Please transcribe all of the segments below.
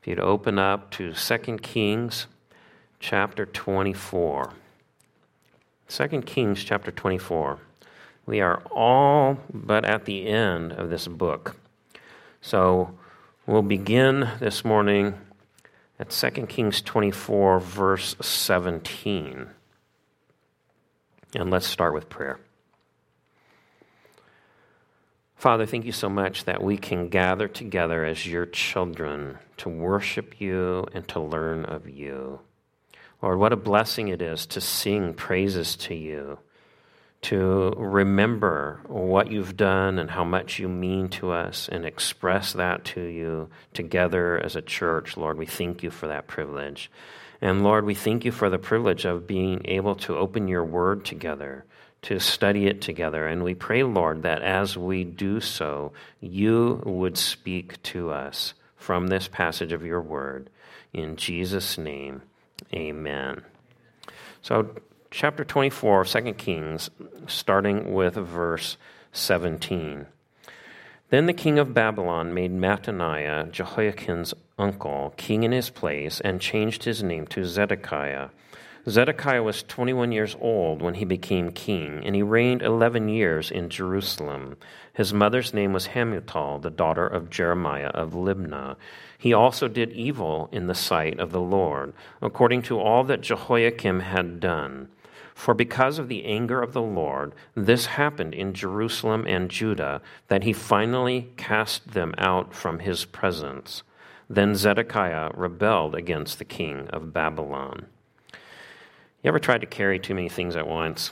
you'd open up to 2 Kings chapter 24. 2 Kings chapter 24. We are all but at the end of this book. So we'll begin this morning at 2 Kings 24, verse 17. And let's start with prayer. Father, thank you so much that we can gather together as your children to worship you and to learn of you. Lord, what a blessing it is to sing praises to you, to remember what you've done and how much you mean to us and express that to you together as a church. Lord, we thank you for that privilege. And Lord, we thank you for the privilege of being able to open your word together, to study it together. And we pray, Lord, that as we do so, you would speak to us from this passage of your word. In Jesus' name, amen. So, chapter 24 of 2 Kings, starting with verse 17. Then the king of Babylon made Mattaniah, Jehoiakim's uncle, king in his place, and changed his name to Zedekiah. Zedekiah was 21 years old when he became king, and he reigned 11 years in Jerusalem. His mother's name was Hamutal, the daughter of Jeremiah of Libnah. He also did evil in the sight of the Lord, according to all that Jehoiakim had done. For because of the anger of the Lord, this happened in Jerusalem and Judah, that he finally cast them out from his presence. Then Zedekiah rebelled against the king of Babylon. You ever tried to carry too many things at once?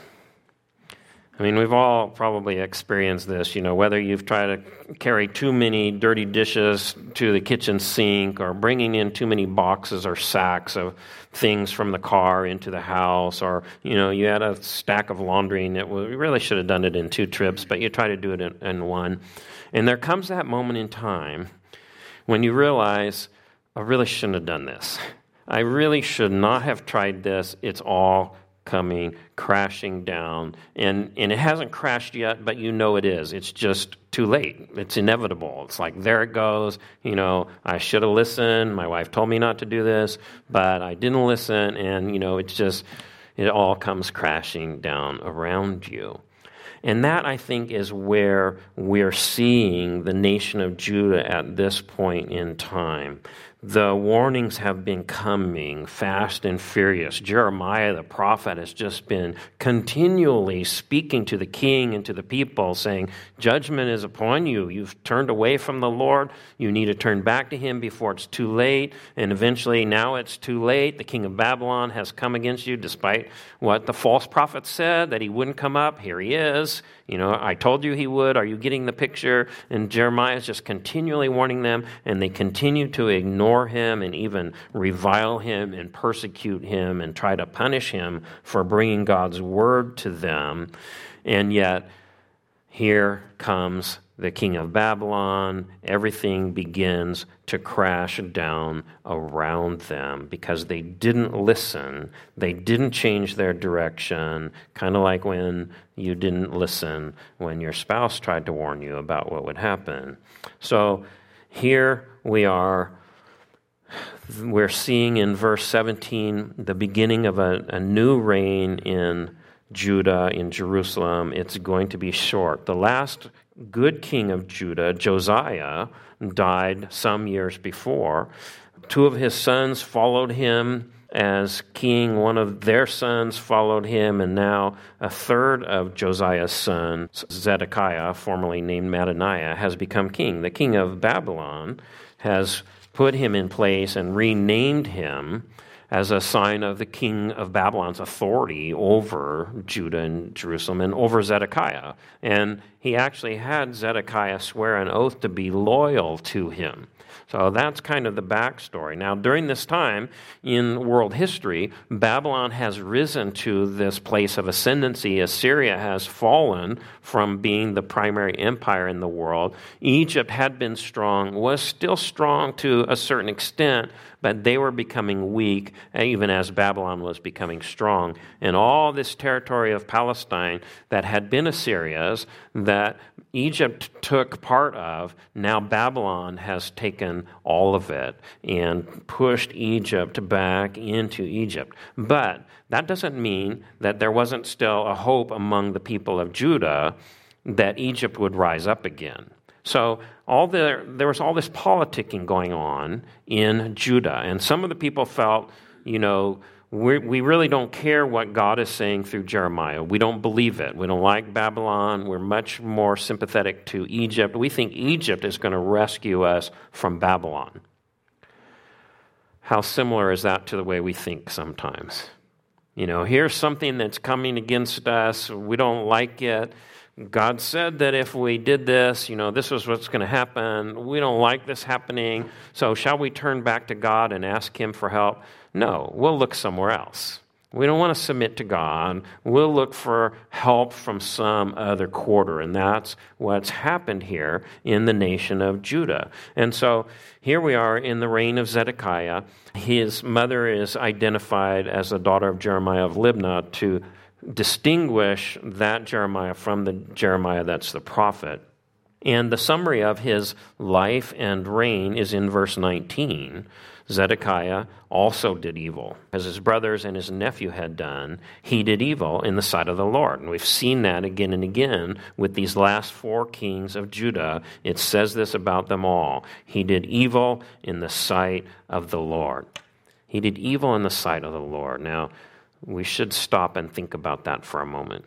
I mean, we've all probably experienced this, whether you've tried to carry too many dirty dishes to the kitchen sink or bringing in too many boxes or sacks of things from the car into the house, or, you had a stack of laundry and you really should have done it in 2 trips, but you try to do it in one. And there comes that moment in time when you realize, I really shouldn't have done this. I really should not have tried this. It's all coming crashing down. And it hasn't crashed yet, but it is. It's just too late. It's inevitable. It's like, there it goes. I should have listened. My wife told me not to do this, but I didn't listen. And, it all comes crashing down around you. And that, I think, is where we're seeing the nation of Judah at this point in time. The warnings have been coming fast and furious. Jeremiah, the prophet, has just been continually speaking to the king and to the people, saying, judgment is upon you. You've turned away from the Lord. You need to turn back to him before it's too late. And eventually, now it's too late. The king of Babylon has come against you, despite what the false prophet said, that he wouldn't come up. Here he is. I told you he would. Are you getting the picture? And Jeremiah is just continually warning them, and they continue to ignore him and even revile him and persecute him and try to punish him for bringing God's word to them. And yet, here comes the king of Babylon. Everything begins to crash down around them because they didn't listen. They didn't change their direction, kind of like when you didn't listen when your spouse tried to warn you about what would happen. So here we are. We're seeing in verse 17 the beginning of a new reign in Judah, in Jerusalem. It's going to be short. The last good king of Judah, Josiah, died some years before. 2 of his sons followed him as king. One of their sons followed him, and now a third of Josiah's sons, Zedekiah, formerly named Mattaniah, has become king. The king of Babylon has put him in place and renamed him as a sign of the king of Babylon's authority over Judah and Jerusalem and over Zedekiah. And he actually had Zedekiah swear an oath to be loyal to him. So that's kind of the backstory. Now, during this time in world history, Babylon has risen to this place of ascendancy. Assyria has fallen from being the primary empire in the world. Egypt had been strong, was still strong to a certain extent, but they were becoming weak. even as Babylon was becoming strong. And all this territory of Palestine that had been Assyria's, that Egypt took part of, now Babylon has taken all of it and pushed Egypt back into Egypt. But that doesn't mean that there wasn't still a hope among the people of Judah that Egypt would rise up again. So there was all this politicking going on in Judah. And some of the people felt, we really don't care what God is saying through Jeremiah. We don't believe it. We don't like Babylon. We're much more sympathetic to Egypt. We think Egypt is going to rescue us from Babylon. How similar is that to the way we think sometimes? Here's something that's coming against us. We don't like it. God said that if we did this, this was what's going to happen. We don't like this happening. So shall we turn back to God and ask him for help? No, we'll look somewhere else. We don't want to submit to God. We'll look for help from some other quarter. And that's what's happened here in the nation of Judah. And so here we are in the reign of Zedekiah. His mother is identified as the daughter of Jeremiah of Libnah to distinguish that Jeremiah from the Jeremiah that's the prophet. And the summary of his life and reign is in verse 19. Zedekiah also did evil. As his brothers and his nephew had done, he did evil in the sight of the Lord. And we've seen that again and again with these last 4 kings of Judah. It says this about them all. He did evil in the sight of the Lord. He did evil in the sight of the Lord. Now, we should stop and think about that for a moment.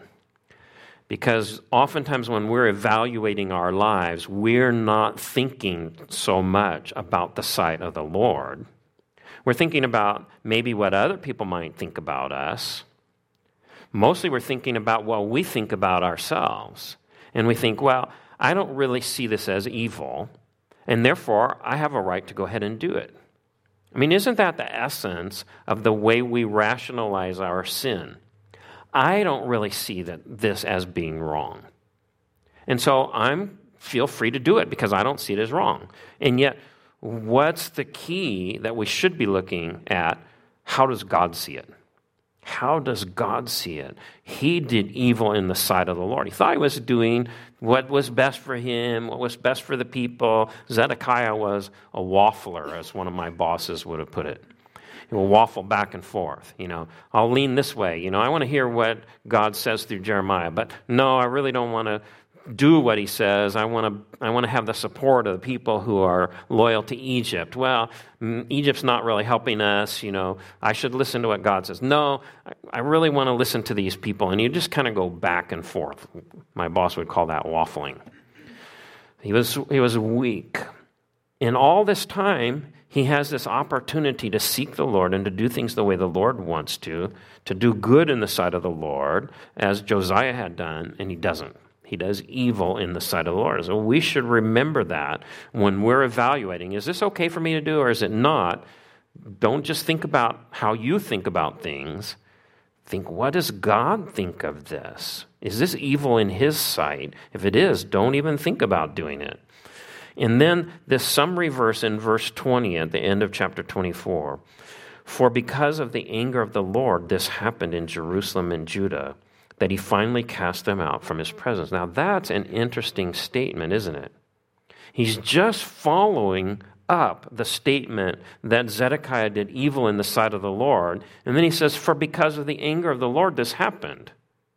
Because oftentimes when we're evaluating our lives, we're not thinking so much about the sight of the Lord. We're thinking about maybe what other people might think about us. Mostly we're thinking about what we think about ourselves. And we think, well, I don't really see this as evil, and therefore I have a right to go ahead and do it. I mean, isn't that the essence of the way we rationalize our sin? I don't really see this as being wrong. And so feel free to do it because I don't see it as wrong. And yet, what's the key that we should be looking at? How does God see it? How does God see it? He did evil in the sight of the Lord. He thought he was doing what was best for him, what was best for the people. Zedekiah was a waffler, as one of my bosses would have put it. He will waffle back and forth. I'll lean this way. I want to hear what God says through Jeremiah, but no, I really don't want to do what he says. I want to have the support of the people who are loyal to Egypt. Well, Egypt's not really helping us. I should listen to what God says. No, I really want to listen to these people. And you just kind of go back and forth. My boss would call that waffling. He was weak. In all this time, he has this opportunity to seek the Lord and to do things the way the Lord wants to do good in the sight of the Lord, as Josiah had done, and he doesn't. He does evil in the sight of the Lord. So we should remember that when we're evaluating, is this okay for me to do or is it not? Don't just think about how you think about things. Think, what does God think of this? Is this evil in his sight? If it is, don't even think about doing it. And then this summary verse in verse 20 at the end of chapter 24. For because of the anger of the Lord, this happened in Jerusalem and Judah, that he finally cast them out from his presence. Now that's an interesting statement, isn't it? He's just following up the statement that Zedekiah did evil in the sight of the Lord. And then he says, for because of the anger of the Lord, this happened.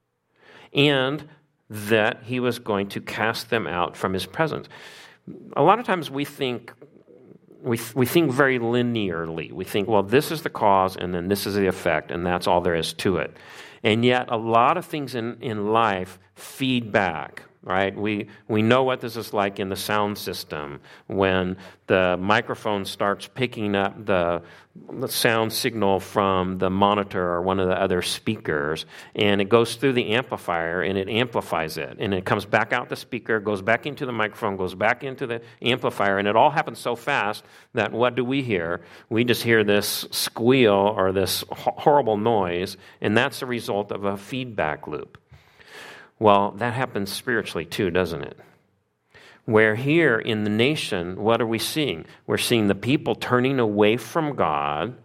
And that he was going to cast them out from his presence. A lot of times we think very linearly. We think, well, this is the cause, and then this is the effect, and that's all there is to it. And yet, a lot of things in life feed back, right? We know what this is like in the sound system when the microphone starts picking up the sound signal from the monitor or one of the other speakers, and it goes through the amplifier and it amplifies it, and it comes back out the speaker, goes back into the microphone, goes back into the amplifier, and it all happens so fast that what do we hear? We just hear this squeal or this horrible noise, and that's the result of a feedback loop. Well, that happens spiritually too, doesn't it? Where here in the nation, what are we seeing? We're seeing the people turning away from God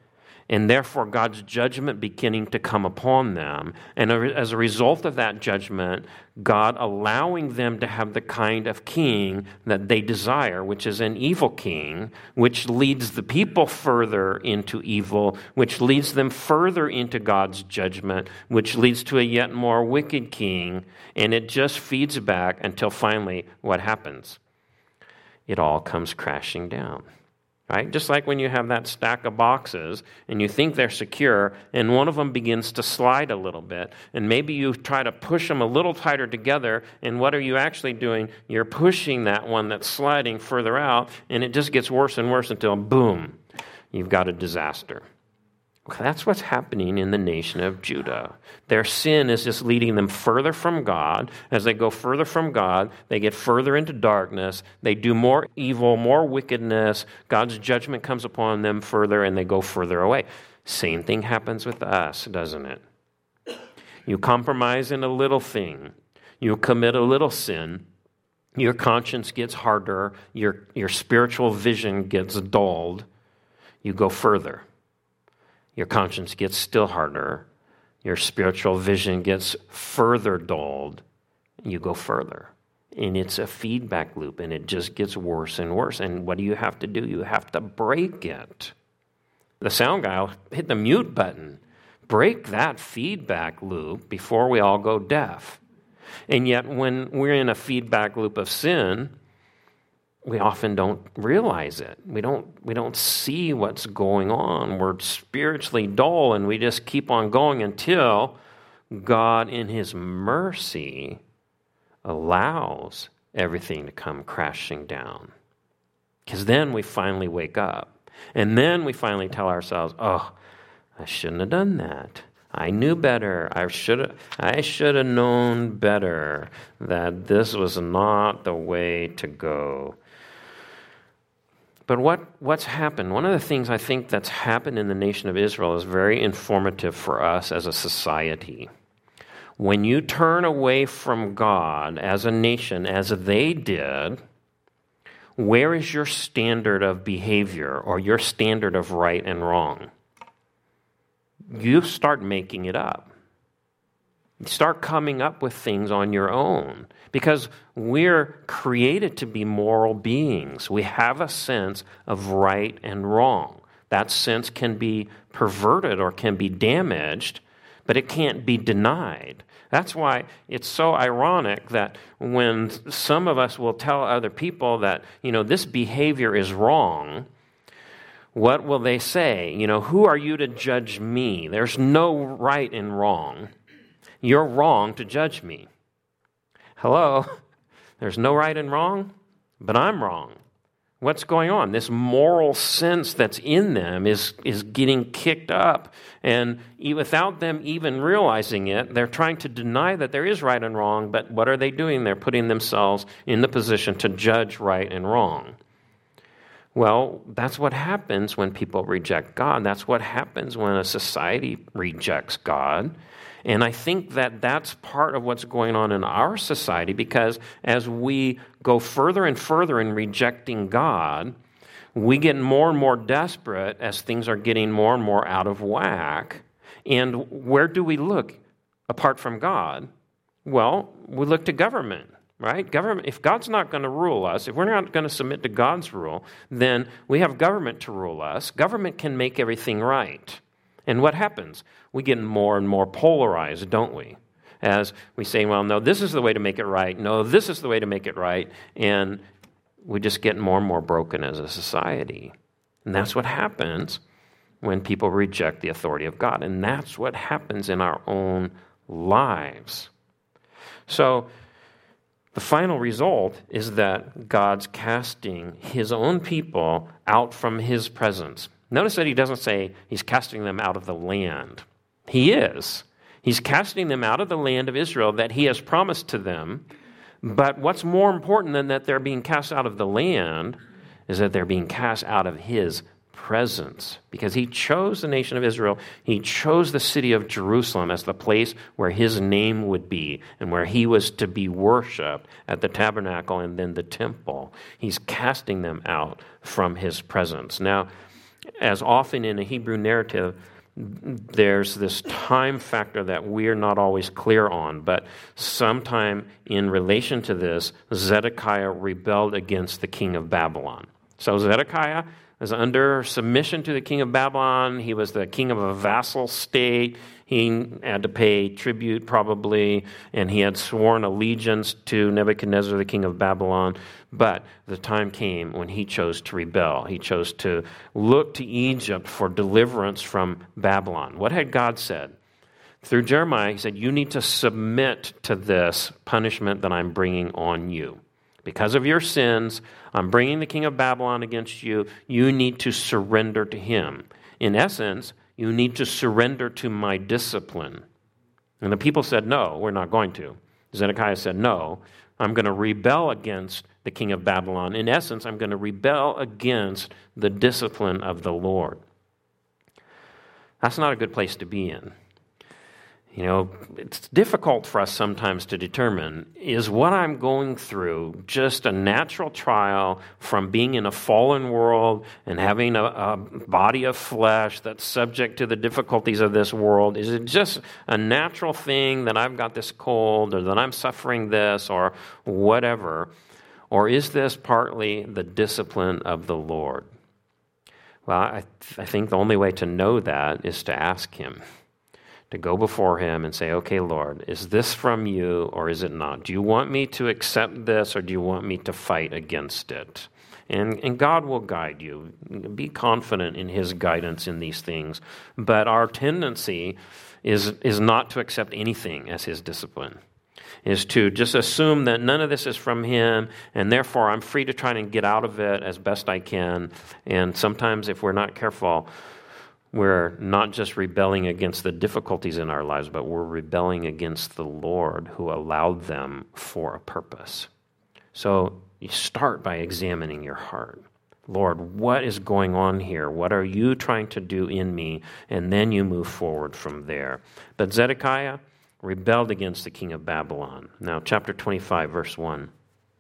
and therefore God's judgment beginning to come upon them. And as a result of that judgment, God allowing them to have the kind of king that they desire, which is an evil king, which leads the people further into evil, which leads them further into God's judgment, which leads to a yet more wicked king, and it just feeds back until finally what happens? It all comes crashing down. Right? Just like when you have that stack of boxes and you think they're secure and one of them begins to slide a little bit, and maybe you try to push them a little tighter together, and what are you actually doing? You're pushing that one that's sliding further out, and it just gets worse and worse until boom, you've got a disaster. That's what's happening in the nation of Judah. Their sin is just leading them further from God. As they go further from God, they get further into darkness. They do more evil, more wickedness. God's judgment comes upon them further, and they go further away. Same thing happens with us, doesn't it? You compromise in a little thing. You commit a little sin. Your conscience gets harder. Your spiritual vision gets dulled. You go further. Your conscience gets still harder. Your spiritual vision gets further dulled. You go further. And it's a feedback loop, and it just gets worse and worse. And what do you have to do? You have to break it. The sound guy will hit the mute button. Break that feedback loop before we all go deaf. And yet when we're in a feedback loop of sin, we often don't realize it. We don't see what's going on. We're spiritually dull, and we just keep on going until God, in His mercy, allows everything to come crashing down. Because then we finally wake up. And then we finally tell ourselves, oh, I shouldn't have done that. I knew better. I should have known better that this was not the way to go. But what's happened? One of the things I think that's happened in the nation of Israel is very informative for us as a society. When you turn away from God as a nation, as they did, where is your standard of behavior or your standard of right and wrong? You start making it up. You start coming up with things on your own because we're created to be moral beings. We have a sense of right and wrong. That sense can be perverted or can be damaged, but it can't be denied. That's why it's so ironic that when some of us will tell other people that, this behavior is wrong, what will they say? Who are you to judge me? There's no right and wrong. You're wrong to judge me. Hello? There's no right and wrong, but I'm wrong. What's going on? This moral sense that's in them is getting kicked up. And without them even realizing it, they're trying to deny that there is right and wrong, but what are they doing? They're putting themselves in the position to judge right and wrong. Well, that's what happens when people reject God. That's what happens when a society rejects God. And I think that that's part of what's going on in our society, because as we go further and further in rejecting God, we get more and more desperate as things are getting more and more out of whack. And where do we look apart from God? Well, we look to government. Right? Government, if God's not going to rule us, if we're not going to submit to God's rule, then we have government to rule us. Government can make everything right. And what happens? We get more and more polarized, don't we? As we say, well, no, this is the way to make it right. No, this is the way to make it right. And we just get more and more broken as a society. And that's what happens when people reject the authority of God. And that's what happens in our own lives. So, the final result is that God's casting His own people out from His presence. Notice that He doesn't say He's casting them out of the land. He is. He's casting them out of the land of Israel that He has promised to them. But what's more important than that they're being cast out of the land is that they're being cast out of His presence, because He chose the nation of Israel. He chose the city of Jerusalem as the place where His name would be and where He was to be worshipped at the tabernacle and then the temple. He's casting them out from His presence. Now, as often in a Hebrew narrative, there's this time factor that we're not always clear on. But sometime in relation to this, Zedekiah rebelled against the king of Babylon. So Zedekiah was under submission to the king of Babylon. He was the king of a vassal state. He had to pay tribute probably, and he had sworn allegiance to Nebuchadnezzar, the king of Babylon. But the time came when he chose to rebel. He chose to look to Egypt for deliverance from Babylon. What had God said? Through Jeremiah, he said, you need to submit to this punishment that I'm bringing on you. Because of your sins, I'm bringing the king of Babylon against you. You need to surrender to him. In essence, you need to surrender to my discipline. And the people said, no, we're not going to. Zedekiah said, no, I'm going to rebel against the king of Babylon. In essence, I'm going to rebel against the discipline of the Lord. That's not a good place to be in. You know, it's difficult for us sometimes to determine, is what I'm going through just a natural trial from being in a fallen world and having a body of flesh that's subject to the difficulties of this world? Is it just a natural thing that I've got this cold or that I'm suffering this or whatever? Or is this partly the discipline of the Lord? Well, I think the only way to know that is to ask him. To go before him and say, okay, Lord, is this from you or is it not? Do you want me to accept this or do you want me to fight against it? And God will guide you. Be confident in his guidance in these things. But our tendency is not to accept anything as his discipline. Is to just assume that none of this is from him, and therefore I'm free to try and get out of it as best I can. And sometimes if we're not careful, we're not just rebelling against the difficulties in our lives, but we're rebelling against the Lord who allowed them for a purpose. So you start by examining your heart. Lord, what is going on here? What are you trying to do in me? And then you move forward from there. But Zedekiah rebelled against the king of Babylon. Now, chapter 25, verse 1.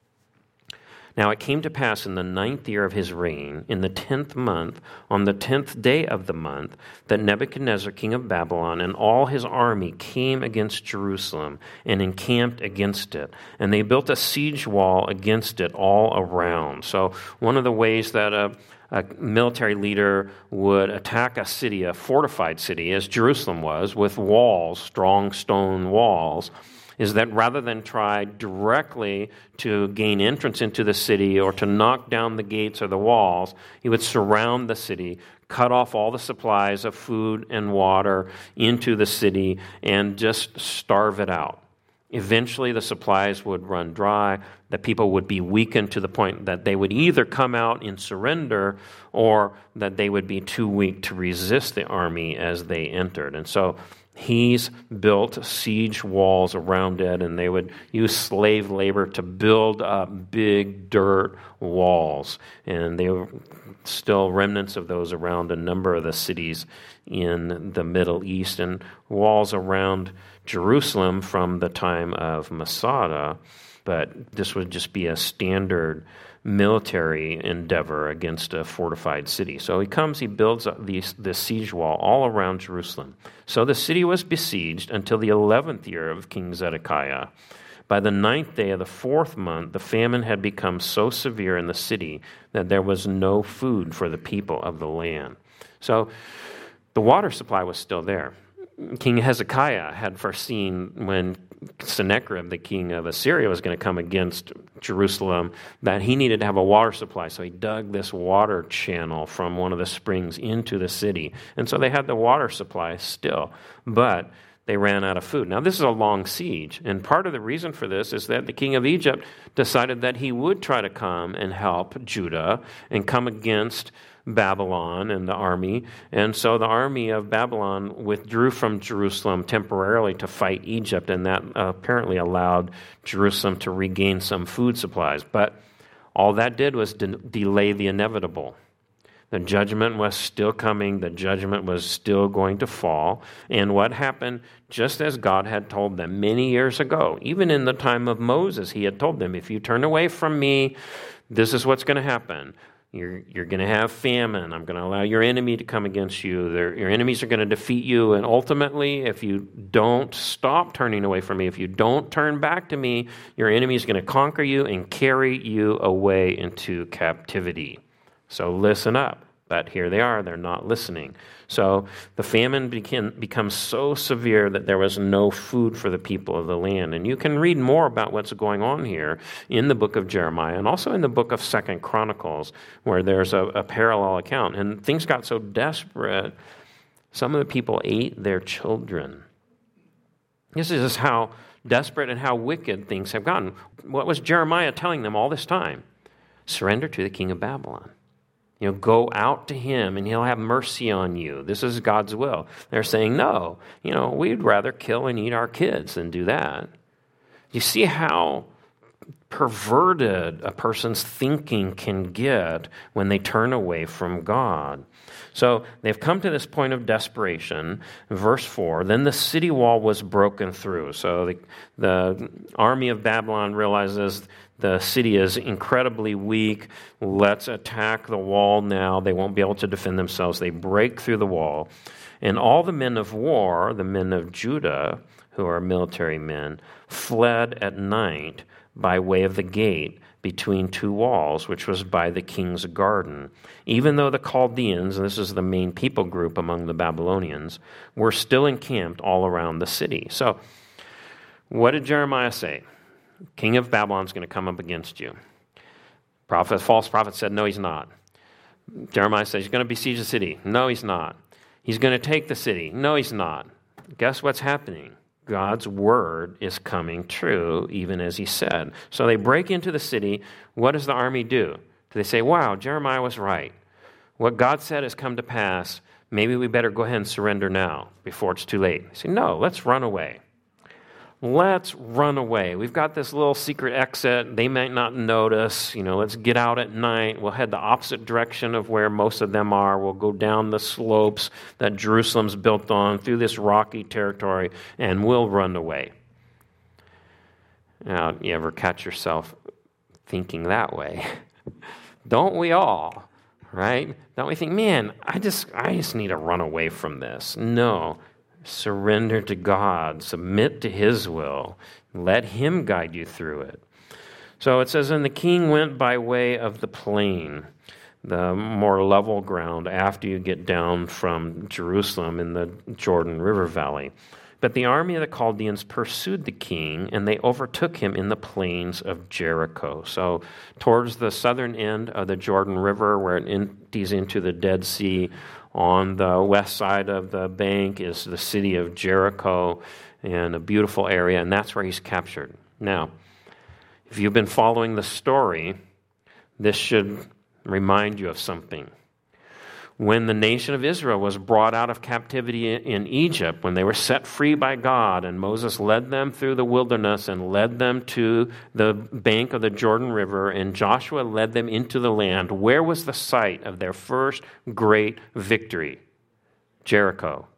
Now it came to pass in the 9th year of his reign, in the 10th month, on the 10th day of the month, that Nebuchadnezzar, king of Babylon, and all his army came against Jerusalem and encamped against it. And they built a siege wall against it all around. So one of the ways that a military leader would attack a city, a fortified city, as Jerusalem was, with walls, strong stone walls, is that rather than try directly to gain entrance into the city or to knock down the gates or the walls, he would surround the city, cut off all the supplies of food and water into the city, and just starve it out. Eventually, the supplies would run dry. The people would be weakened to the point that they would either come out in surrender or that they would be too weak to resist the army as they entered. And so he's built siege walls around it, and they would use slave labor to build up big dirt walls. And there were still remnants of those around a number of the cities in the Middle East, and walls around Jerusalem from the time of Masada. But this would just be a standard military endeavor against a fortified city. So he comes, he builds this siege wall all around Jerusalem. So the city was besieged until the 11th year of King Zedekiah. By the 9th day of the 4th month, the famine had become so severe in the city that there was no food for the people of the land. So the water supply was still there. King Hezekiah had foreseen when Sennacherib, the king of Assyria, was going to come against Jerusalem, that he needed to have a water supply. So he dug this water channel from one of the springs into the city. And so they had the water supply still, but they ran out of food. Now, this is a long siege, and part of the reason for this is that the king of Egypt decided that he would try to come and help Judah and come against Babylon and the army. And so the army of Babylon withdrew from Jerusalem temporarily to fight Egypt, and that apparently allowed Jerusalem to regain some food supplies. But all that did was delay the inevitable. The judgment was still coming. The judgment was still going to fall. And what happened, just as God had told them many years ago, even in the time of Moses, he had told them, if you turn away from me, this is what's going to happen. You're going to have famine. I'm going to allow your enemy to come against you. Your enemies are going to defeat you. And ultimately, if you don't stop turning away from me, if you don't turn back to me, your enemy is going to conquer you and carry you away into captivity. So listen up. But here they are. They're not listening. So the famine becomes so severe that there was no food for the people of the land. And you can read more about what's going on here in the book of Jeremiah and also in the book of 2 Chronicles, where there's a parallel account. And things got so desperate, some of the people ate their children. This is how desperate and how wicked things have gotten. What was Jeremiah telling them all this time? Surrender to the king of Babylon. Go out to him and he'll have mercy on you. This is God's will. They're saying, no, we'd rather kill and eat our kids than do that. You see how perverted a person's thinking can get when they turn away from God. So they've come to this point of desperation. Verse 4, then the city wall was broken through. So the army of Babylon realizes the city is incredibly weak. Let's attack the wall now. They won't be able to defend themselves. They break through the wall. And all the men of war, the men of Judah, who are military men, fled at night by way of the gate between two walls, which was by the king's garden. Even though the Chaldeans, and this is the main people group among the Babylonians, were still encamped all around the city. So what did Jeremiah say? King of Babylon is going to come up against you. False prophet said, no, he's not. Jeremiah says, he's going to besiege the city. No, he's not. He's going to take the city. No, he's not. Guess what's happening? God's word is coming true, even as he said. So they break into the city. What does the army do? Do they say, wow, Jeremiah was right. What God said has come to pass. Maybe we better go ahead and surrender now before it's too late. They say, no, let's run away. Let's run away. We've got this little secret exit. They might not notice. Let's get out at night. We'll head the opposite direction of where most of them are. We'll go down the slopes that Jerusalem's built on through this rocky territory, and we'll run away. Now, you ever catch yourself thinking that way? Don't we all? Right? Don't we think, man, I just need to run away from this? No. Surrender to God, submit to his will, let him guide you through it. So it says, and the king went by way of the plain, the more level ground after you get down from Jerusalem in the Jordan River Valley. But the army of the Chaldeans pursued the king, and they overtook him in the plains of Jericho. So towards the southern end of the Jordan River, where it empties into the Dead Sea, on the west side of the bank is the city of Jericho, and a beautiful area, and that's where he's captured. Now, if you've been following the story, this should remind you of something. When the nation of Israel was brought out of captivity in Egypt, when they were set free by God, and Moses led them through the wilderness and led them to the bank of the Jordan River, and Joshua led them into the land, where was the site of their first great victory? Jericho.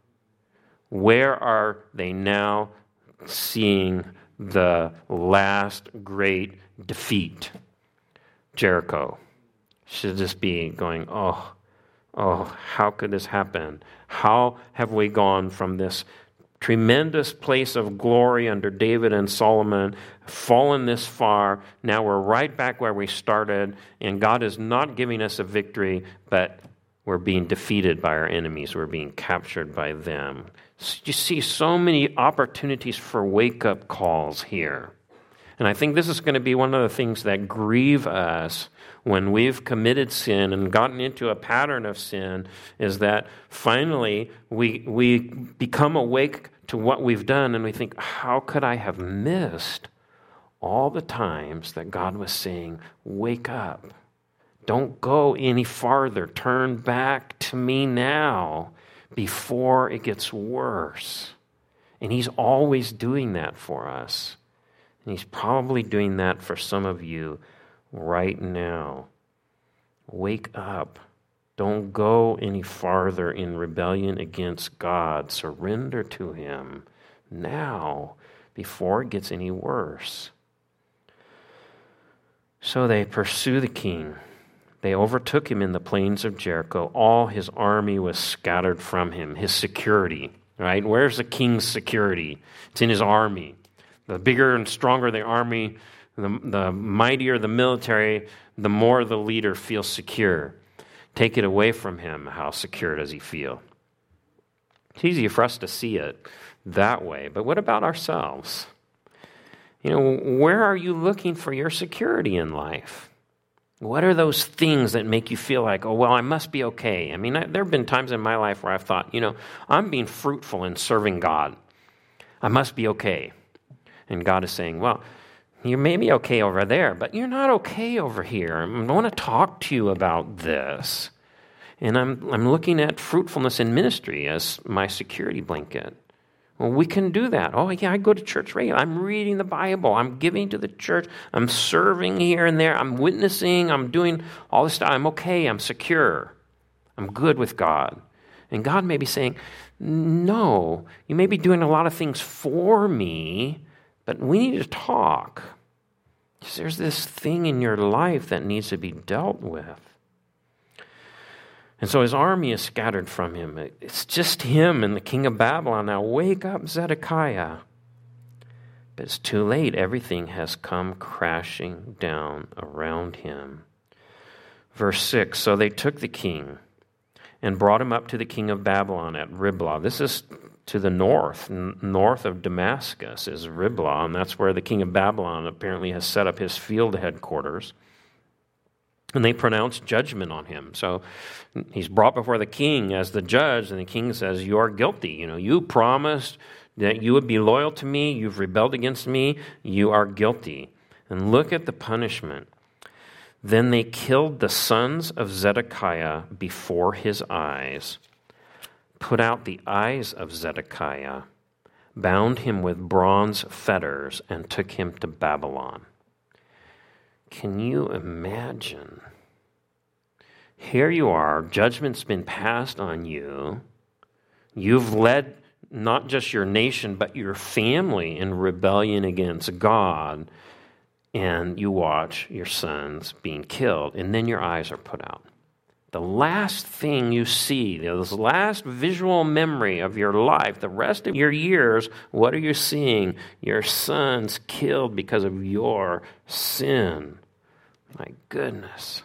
Where are they now seeing the last great defeat? Jericho. Should just be going, oh, how could this happen? How have we gone from this tremendous place of glory under David and Solomon, fallen this far? Now we're right back where we started, and God is not giving us a victory, but we're being defeated by our enemies. We're being captured by them. You see so many opportunities for wake-up calls here. And I think this is going to be one of the things that grieve us when we've committed sin and gotten into a pattern of sin, is that finally we become awake to what we've done, and we think, how could I have missed all the times that God was saying, wake up. Don't go any farther. Turn back to me now before it gets worse. And he's always doing that for us. And he's probably doing that for some of you right now. Wake up. Don't go any farther in rebellion against God. Surrender to him now before it gets any worse. So they pursue the king. They overtook him in the plains of Jericho. All his army was scattered from him. His security, right? Where's the king's security? It's in his army. The bigger and stronger the army, the mightier the military, the more the leader feels secure. Take it away from him, how secure does he feel? It's easy for us to see it that way, but what about ourselves? Where are you looking for your security in life? What are those things that make you feel like, oh, well, I must be okay? I mean, there have been times in my life where I've thought, I'm being fruitful in serving God. I must be okay. And God is saying, well, you may be okay over there, but you're not okay over here. I want to talk to you about this. And I'm looking at fruitfulness in ministry as my security blanket. Well, we can do that. Oh, yeah, I go to church regularly. I'm reading the Bible. I'm giving to the church. I'm serving here and there. I'm witnessing. I'm doing all this stuff. I'm okay. I'm secure. I'm good with God. And God may be saying, no, you may be doing a lot of things for me, but we need to talk. Because there's this thing in your life that needs to be dealt with. And so his army is scattered from him. It's just him and the king of Babylon. Now wake up, Zedekiah. But it's too late. Everything has come crashing down around him. Verse 6, so they took the king and brought him up to the king of Babylon at Riblah. This is to the north of Damascus is Riblah, and that's where the king of Babylon apparently has set up his field headquarters. And they pronounce judgment on him. So he's brought before the king as the judge, and the king says, you are guilty. You promised that you would be loyal to me. You've rebelled against me. You are guilty. And look at the punishment. Then they killed the sons of Zedekiah before his eyes, put out the eyes of Zedekiah, bound him with bronze fetters, and took him to Babylon. Can you imagine? Here you are, judgment's been passed on you. You've led not just your nation, but your family in rebellion against God. And you watch your sons being killed, and then your eyes are put out. The last thing you see, this last visual memory of your life, the rest of your years, what are you seeing? Your sons killed because of your sin. My goodness.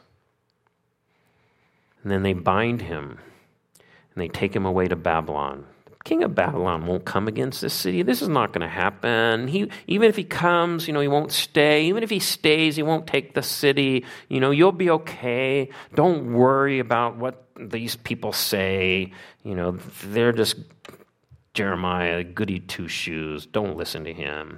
And then they bind him, and they take him away to Babylon. The king of Babylon won't come against this city. This is not going to happen. Even if he comes, he won't stay. Even if he stays, he won't take the city. You'll be okay. Don't worry about what these people say. They're just Jeremiah, goody two-shoes. Don't listen to him.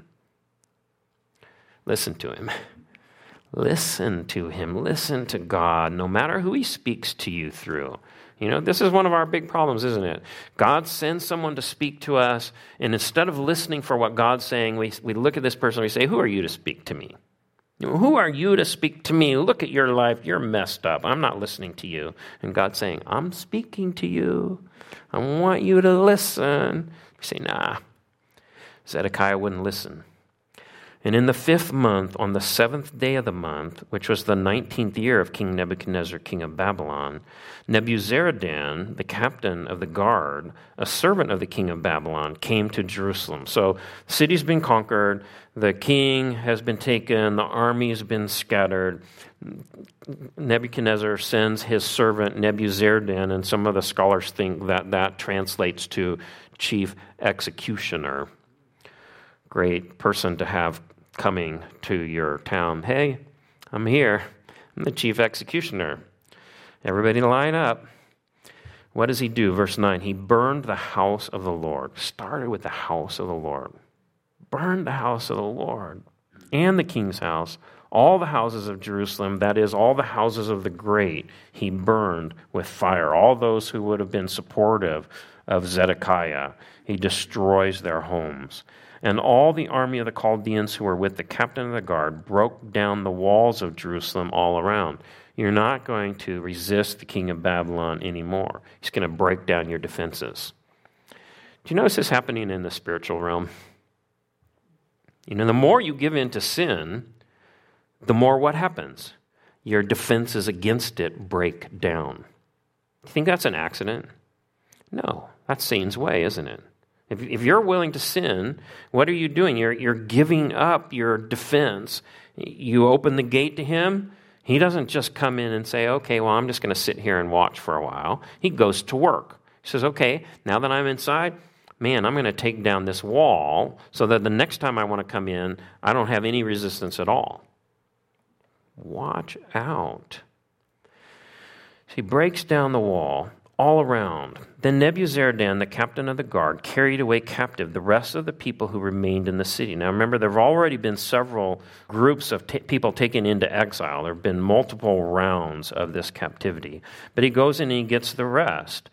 Listen to him. Listen to him. Listen to God, no matter who he speaks to you through. This is one of our big problems, isn't it? God sends someone to speak to us, and instead of listening for what God's saying, we look at this person and we say, who are you to speak to me? Who are you to speak to me? Look at your life. You're messed up. I'm not listening to you. And God's saying, I'm speaking to you. I want you to listen. You say, nah. Zedekiah wouldn't listen. And in the 5th month, on the 7th day of the month, which was the 19th year of King Nebuchadnezzar, king of Babylon, Nebuzaradan, the captain of the guard, a servant of the king of Babylon, came to Jerusalem. So the city's been conquered, the king has been taken, the army's been scattered. Nebuchadnezzar sends his servant Nebuzaradan, and some of the scholars think that translates to chief executioner. Great person to have coming to your town. Hey, I'm here. I'm the chief executioner. Everybody line up. What does he do? Verse 9, he burned the house of the Lord. Started with the house of the Lord. Burned the house of the Lord and the king's house. All the houses of Jerusalem, that is, all the houses of the great, he burned with fire. All those who would have been supportive of Zedekiah, he destroys their homes. And all the army of the Chaldeans who were with the captain of the guard broke down the walls of Jerusalem all around. You're not going to resist the king of Babylon anymore. He's going to break down your defenses. Do you notice this happening in the spiritual realm? The more you give in to sin, the more what happens? your defenses against it break down. You think that's an accident? No, that's Satan's way, isn't it? If you're willing to sin, what are you doing? You're giving up your defense. You open the gate to him. He doesn't just come in and say, okay, well, I'm just going to sit here and watch for a while. He goes to work. He says, okay, now that I'm inside, man, I'm going to take down this wall so that the next time I want to come in, I don't have any resistance at all. Watch out. He breaks down the wall all around. Then Nebuzaradan, the captain of the guard, carried away captive the rest of the people who remained in the city. Now remember, there have already been several groups of people taken into exile. There have been multiple rounds of this captivity. But he goes in and he gets the rest.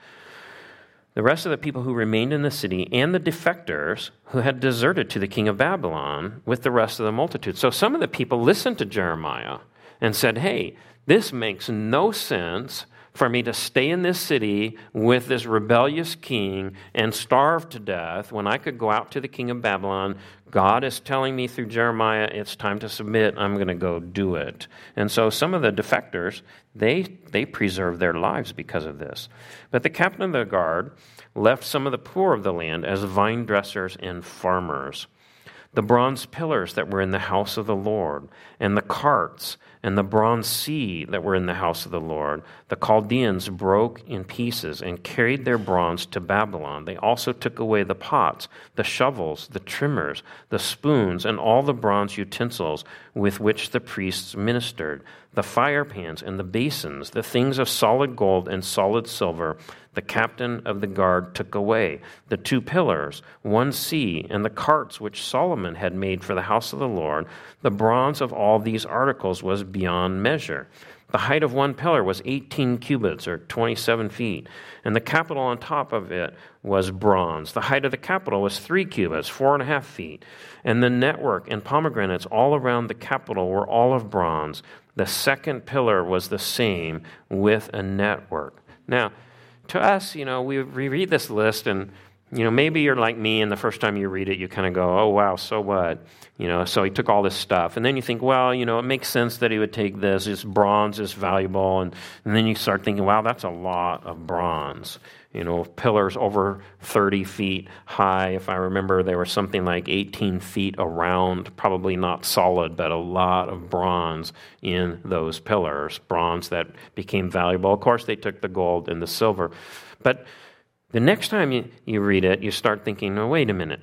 The rest of the people who remained in the city and the defectors who had deserted to the king of Babylon with the rest of the multitude. So some of the people listened to Jeremiah and said, hey, this makes no sense for me to stay in this city with this rebellious king and starve to death when I could go out to the king of Babylon. God is telling me through Jeremiah, it's time to submit. I'm going to go do it. And so some of the defectors, they preserved their lives because of this. But the captain of the guard left some of the poor of the land as vine dressers and farmers. The bronze pillars that were in the house of the Lord, and the carts, and the bronze sea that were in the house of the Lord, the Chaldeans broke in pieces and carried their bronze to Babylon. They also took away the pots, the shovels, the trimmers, the spoons, and all the bronze utensils with which the priests ministered, the fire pans and the basins, the things of solid gold and solid silver, the captain of the guard took away. The 2 pillars, 1 sea, and the carts which Solomon had made for the house of the Lord, the bronze of all these articles was beyond measure. The height of 1 pillar was 18 cubits, or 27 feet, and the capital on top of it was bronze. The height of the capital was 3 cubits, 4.5 feet, and the network and pomegranates all around the capital were all of bronze. The 2nd pillar was the same with a network. Now, to us, we read this list and, maybe you're like me and the first time you read it, you kind of go, oh, wow, so what? So he took all this stuff. And then you think, well, it makes sense that he would take this. This bronze is valuable. And then you start thinking, wow, that's a lot of bronze. Pillars over 30 feet high. If I remember, they were something like 18 feet around, probably not solid, but a lot of bronze in those pillars, bronze that became valuable. Of course, they took the gold and the silver. But the next time you read it, you start thinking, no, wait a minute.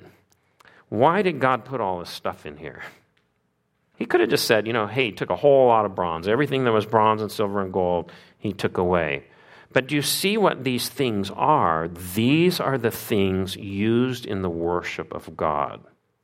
Why did God put all this stuff in here? He could have just said, hey, he took a whole lot of bronze. Everything that was bronze and silver and gold, he took away. But do you see what these things are? These are the things used in the worship of God.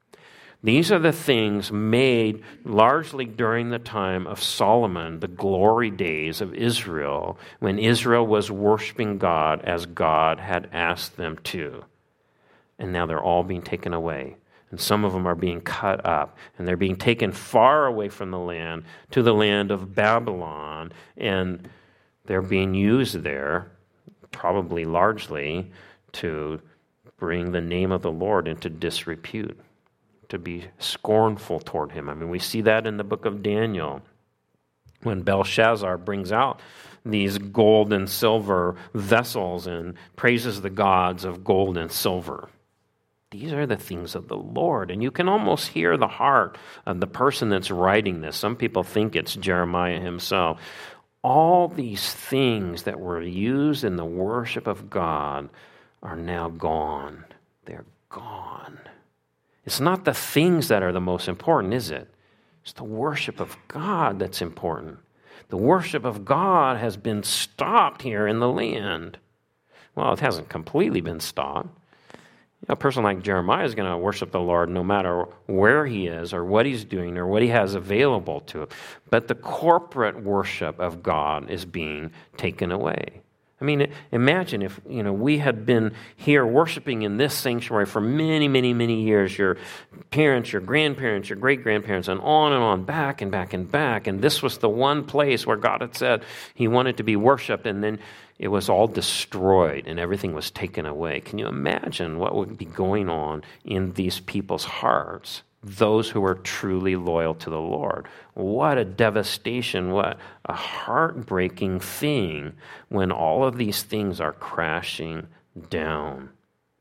These are the things made largely during the time of Solomon, the glory days of Israel, when Israel was worshiping God as God had asked them to. And now they're all being taken away. And some of them are being cut up, and they're being taken far away from the land to the land of Babylon, and they're being used there, probably largely, to bring the name of the Lord into disrepute, to be scornful toward him. I mean, we see that in the book of Daniel, when Belshazzar brings out these gold and silver vessels and praises the gods of gold and silver. These are the things of the Lord. And you can almost hear the heart of the person that's writing this. Some people think it's Jeremiah himself. All these things that were used in the worship of God are now gone. They're gone. It's not the things that are the most important, is it? It's the worship of God that's important. The worship of God has been stopped here in the land. Well, it hasn't completely been stopped. A person like Jeremiah is going to worship the Lord no matter where he is or what he's doing or what he has available to him. But the corporate worship of God is being taken away. I mean, imagine if, we had been here worshiping in this sanctuary for many, many, many years. Your parents, your grandparents, your great-grandparents, and on, back and back and back. And this was the one place where God had said he wanted to be worshiped, and then it was all destroyed and everything was taken away. Can you imagine what would be going on in these people's hearts those who are truly loyal to the Lord. What a devastation, what a heartbreaking thing when all of these things are crashing down.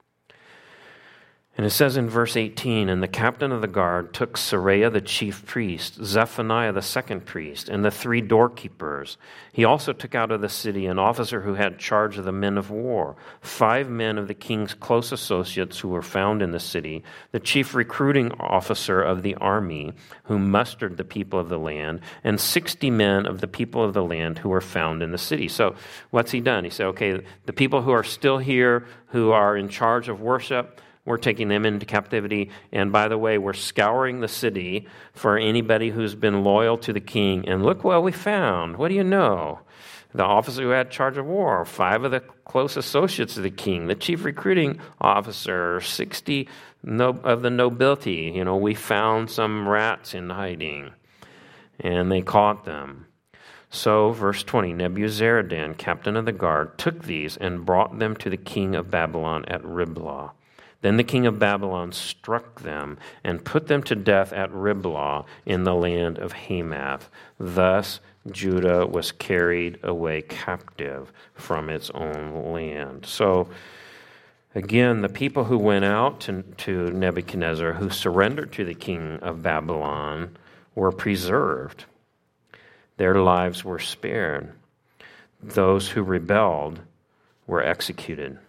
And it says in verse 18, and the captain of the guard took Seraiah the chief priest, Zephaniah the second priest, and the 3 doorkeepers. He also took out of the city an officer who had charge of the men of war, 5 men of the king's close associates who were found in the city, the chief recruiting officer of the army who mustered the people of the land, and 60 men of the people of the land who were found in the city. So what's he done? He said, okay, the people who are still here, who are in charge of worship, we're taking them into captivity. And by the way, we're scouring the city for anybody who's been loyal to the king. And look what we found. What do you know? The officer who had charge of war, 5 of the close associates of the king, the chief recruiting officer, 60 of the nobility. We found some rats in hiding. And they caught them. So, verse 20, Nebuzaradan, captain of the guard, took these and brought them to the king of Babylon at Riblah. Then the king of Babylon struck them and put them to death at Riblah in the land of Hamath. Thus Judah was carried away captive from its own land. So again, the people who went out to Nebuchadnezzar, who surrendered to the king of Babylon, were preserved. Their lives were spared. Those who rebelled were executed.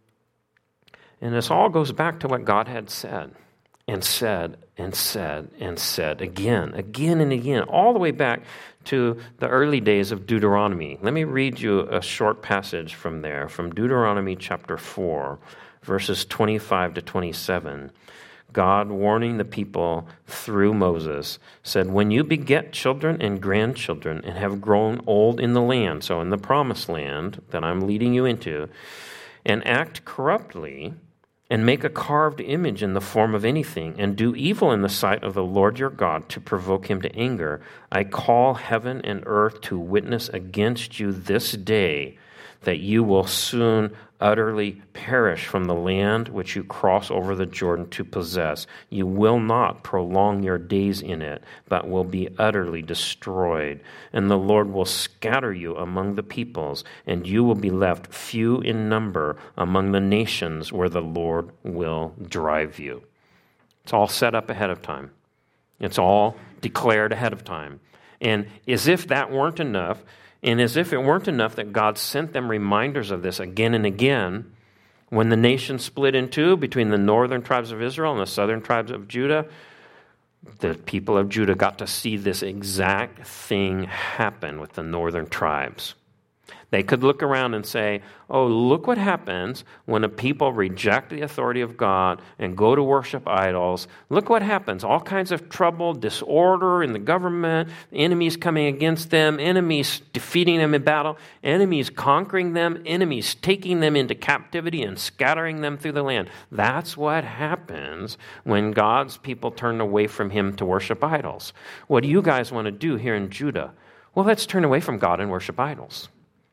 And this all goes back to what God had said, and said, and said, and said, again and again, all the way back to the early days of Deuteronomy. Let me read you a short passage from there, from Deuteronomy chapter 4, verses 25 to 27. God, warning the people through Moses, said, when you beget children and grandchildren and have grown old in the land, so in the promised land that I'm leading you into, and act corruptly, and make a carved image in the form of anything, and do evil in the sight of the Lord your God to provoke him to anger, I call heaven and earth to witness against you this day that you will soon utterly perish from the land which you cross over the Jordan to possess. You will not prolong your days in it, but will be utterly destroyed. And the Lord will scatter you among the peoples, and you will be left few in number among the nations where the Lord will drive you. It's all set up ahead of time. It's all declared ahead of time. And as if that weren't enough, and as if it weren't enough that God sent them reminders of this again and again, when the nation split in two between the northern tribes of Israel and the southern tribes of Judah, the people of Judah got to see this exact thing happen with the northern tribes. They could look around and say, oh, look what happens when a people reject the authority of God and go to worship idols. Look what happens. All kinds of trouble, disorder in the government, enemies coming against them, enemies defeating them in battle, enemies conquering them, enemies taking them into captivity and scattering them through the land. That's what happens when God's people turn away from him to worship idols. What do you guys want to do here in Judah? Well, let's turn away from God and worship idols.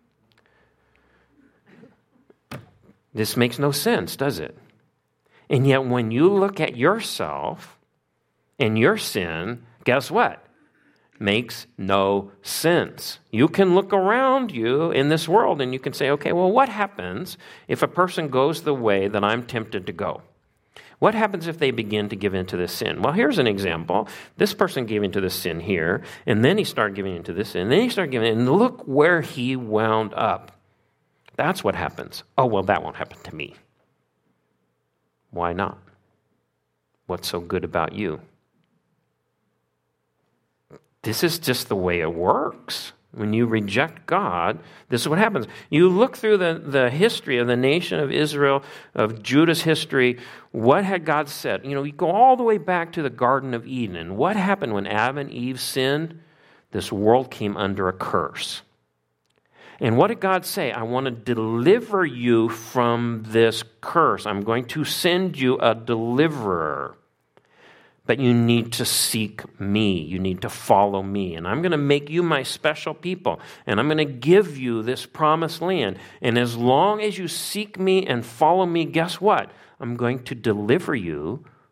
This makes no sense, does it? And yet when you look at yourself and your sin, guess what? Makes no sense. You can look around you in this world and you can say, okay, well, what happens if a person goes the way that I'm tempted to go? What happens if they begin to give into this sin? Well, here's an example. This person gave into this sin here, and then he started giving into this sin, and then he started giving, and look where he wound up. That's what happens. Oh, well, that won't happen to me. Why not? What's so good about you? This is just the way it works. When you reject God, this is what happens. You look through the history of the nation of Israel, of Judah's history. What had God said? You go all the way back to the Garden of Eden. And what happened when Adam and Eve sinned? This world came under a curse. And what did God say? I want to deliver you from this curse. I'm going to send you a deliverer. But you need to seek me. You need to follow me. And I'm going to make you my special people. And I'm going to give you this promised land. And as long as you seek me and follow me, guess what? I'm going to deliver you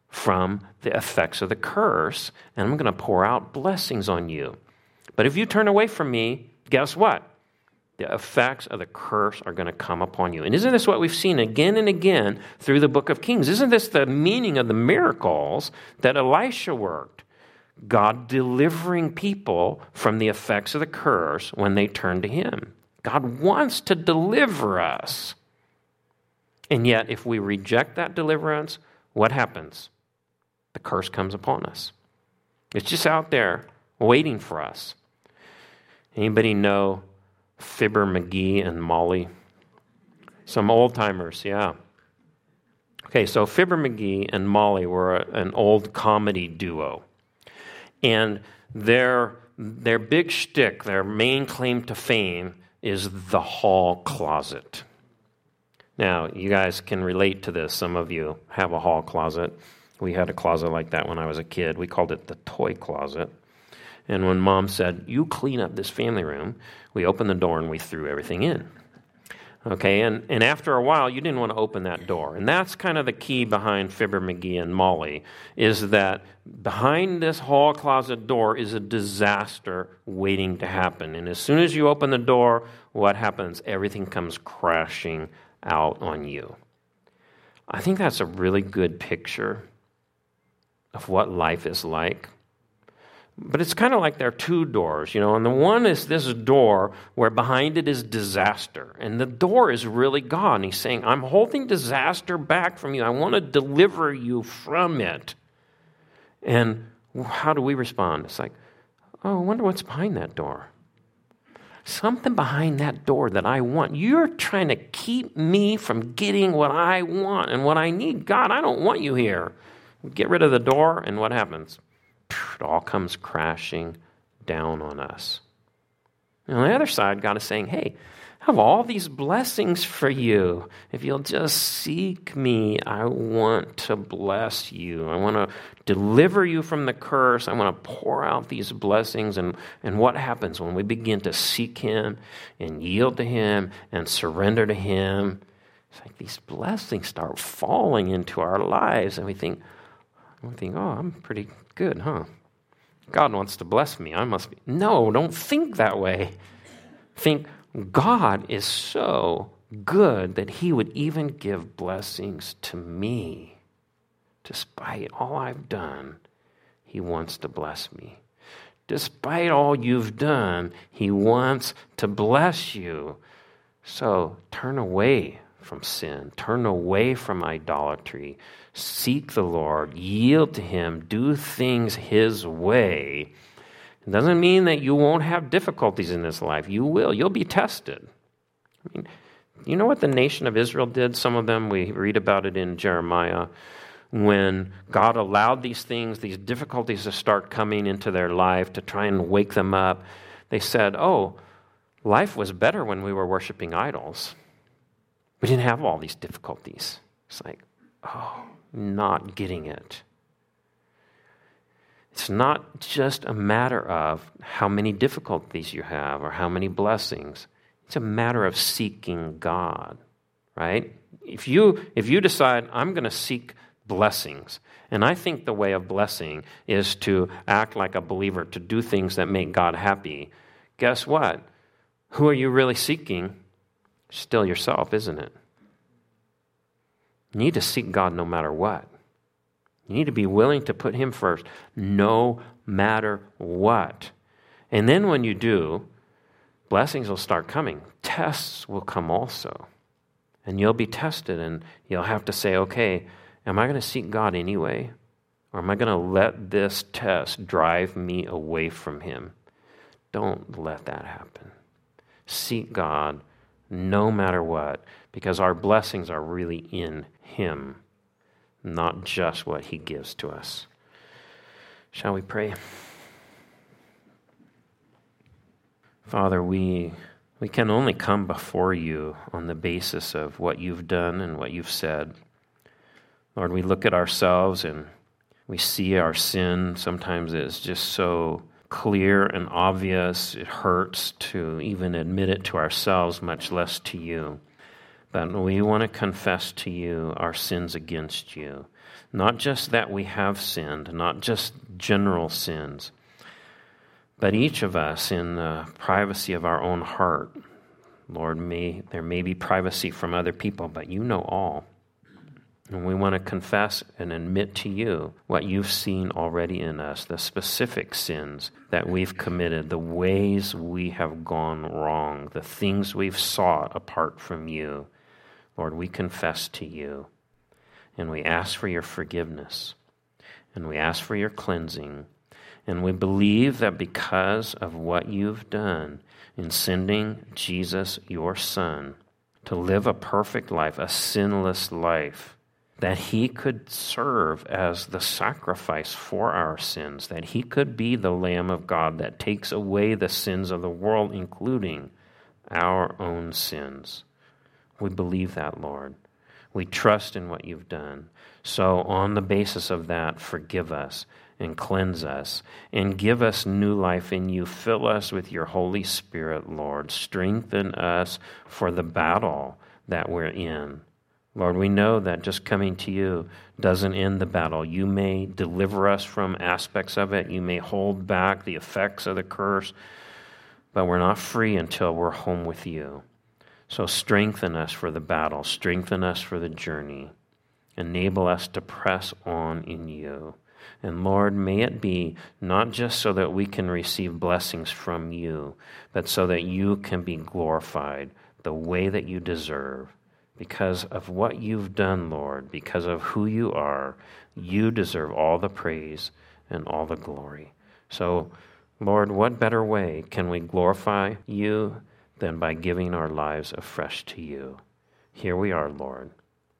from the effects of the curse, and I'm going to pour out blessings on you. But if you turn away from me, guess what? The effects of the curse are going to come upon you. And isn't this what we've seen again and again through the book of Kings? Isn't this the meaning of the miracles that Elisha worked? God delivering people from the effects of the curse when they turn to him. God wants to deliver us. And yet, if we reject that deliverance, what happens? The curse comes upon us. It's just out there waiting for us. Anybody know Fibber McGee and Molly? Some old timers, yeah. Okay, so Fibber McGee and Molly were an old comedy duo. And their big shtick, their main claim to fame, is the hall closet. Now, you guys can relate to this. Some of you have a hall closet. We had a closet like that when I was a kid. We called it the toy closet. And when Mom said, you clean up this family room, we opened the door and we threw everything in. Okay, and after a while, you didn't want to open that door. And that's kind of the key behind Fibber McGee and Molly, is that behind this hall closet door is a disaster waiting to happen. And as soon as you open the door, what happens? Everything comes crashing out on you. I think that's a really good picture of what life is like. But it's kind of like there are two doors, and the one is this door where behind it is disaster. And the door is really God. And he's saying, I'm holding disaster back from you. I want to deliver you from it. And how do we respond? It's like, oh, I wonder what's behind that door. Something behind that door that I want. You're trying to keep me from getting what I want and what I need. God, I don't want you here. Get rid of the door, and what happens? It all comes crashing down on us. And on the other side, God is saying, hey, I have all these blessings for you. If you'll just seek me, I want to bless you. I want to deliver you from the curse. I want to pour out these blessings. And what happens when we begin to seek him and yield to him and surrender to him? It's like these blessings start falling into our lives, and we think, oh, I'm pretty good, huh? God wants to bless me. I must be. No, don't think that way. Think God is so good that he would even give blessings to me. Despite all I've done, he wants to bless me. Despite all you've done, he wants to bless you. So turn away from sin. Turn away from idolatry. Seek the Lord. Yield to him. Do things his way. It doesn't mean that you won't have difficulties in this life. You will. You'll be tested. I mean, you know what the nation of Israel did? Some of them, we read about it in Jeremiah, when God allowed these things, these difficulties to start coming into their life to try and wake them up. They said, oh, life was better when we were worshiping idols. We didn't have all these difficulties. It's like, oh, not getting it. It's not just a matter of how many difficulties you have or how many blessings. It's a matter of seeking God, right? If you decide, I'm going to seek blessings, and I think the way of blessing is to act like a believer, to do things that make God happy, guess what? Who are you really seeking? Still yourself, isn't it? You need to seek God no matter what. You need to be willing to put him first, no matter what. And then when you do, blessings will start coming. Tests will come also. And you'll be tested, and you'll have to say, okay, am I going to seek God anyway? Or am I going to let this test drive me away from him? Don't let that happen. Seek God no matter what, because our blessings are really in him, not just what he gives to us. Shall we pray? Father, we can only come before you on the basis of what you've done and what you've said. Lord, we look at ourselves and we see our sin. Sometimes it's just so clear and obvious. It hurts to even admit it to ourselves, much less to you. but we want to confess to you our sins against you. Not just that we have sinned, not just general sins, but each of us in the privacy of our own heart. Lord, there may be privacy from other people, but you know all. And we want to confess and admit to you what you've seen already in us, the specific sins that we've committed, the ways we have gone wrong, the things we've sought apart from you. Lord, we confess to you, and we ask for your forgiveness, and we ask for your cleansing, and we believe that because of what you've done in sending Jesus, your Son, to live a perfect life, a sinless life, that he could serve as the sacrifice for our sins, that he could be the Lamb of God that takes away the sins of the world, including our own sins. We believe that, Lord. We trust in what you've done. So on the basis of that, forgive us and cleanse us and give us new life in you. Fill us with your Holy Spirit, Lord. Strengthen us for the battle that we're in. Lord, we know that just coming to you doesn't end the battle. You may deliver us from aspects of it. You may hold back the effects of the curse, but we're not free until we're home with you. So strengthen us for the battle. Strengthen us for the journey. Enable us to press on in you. And Lord, may it be not just so that we can receive blessings from you, but so that you can be glorified the way that you deserve. Because of what you've done, Lord, because of who you are, you deserve all the praise and all the glory. So, Lord, what better way can we glorify you than by giving our lives afresh to you? Here we are, Lord.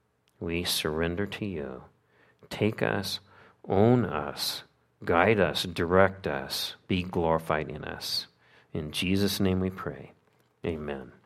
We surrender to you. Take us, own us, guide us, direct us, be glorified in us. In Jesus' name we pray. Amen.